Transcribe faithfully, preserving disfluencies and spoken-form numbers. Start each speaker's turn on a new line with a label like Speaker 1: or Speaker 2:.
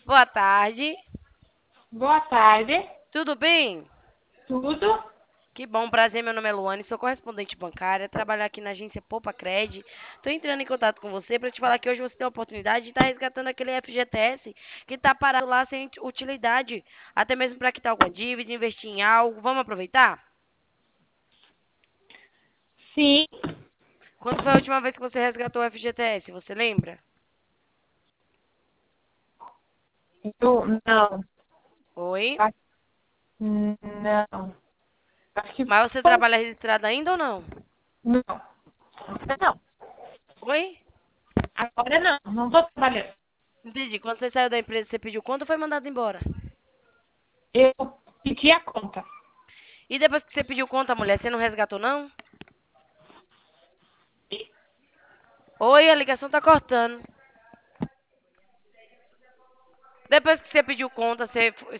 Speaker 1: Boa tarde.
Speaker 2: Boa tarde.
Speaker 1: Tudo bem?
Speaker 2: Tudo?
Speaker 1: Que bom, prazer. Meu nome é Luane, sou correspondente bancária, trabalho aqui na agência Poupa Cred. Estou entrando em contato com você para te falar que hoje você tem a oportunidade de estar resgatando aquele F G T S que está parado lá sem utilidade, até mesmo para quitar alguma dívida, investir em algo. Vamos aproveitar?
Speaker 2: Sim.
Speaker 1: Quando foi a última vez que você resgatou o F G T S? Você lembra?
Speaker 2: Eu, não.
Speaker 1: Oi?
Speaker 2: Acho- Não. Acho que
Speaker 1: Mas você
Speaker 2: foi.
Speaker 1: trabalha registrado ainda ou não?
Speaker 2: Não. Agora não.
Speaker 1: Oi?
Speaker 2: Agora não. Não estou trabalhando.
Speaker 1: Entendi. Quando você saiu da empresa, você pediu conta ou foi mandado embora?
Speaker 2: Eu pedi a conta.
Speaker 1: E depois que você pediu conta, mulher, você não resgatou, não? Oi, a ligação tá cortando. Depois que você pediu conta, você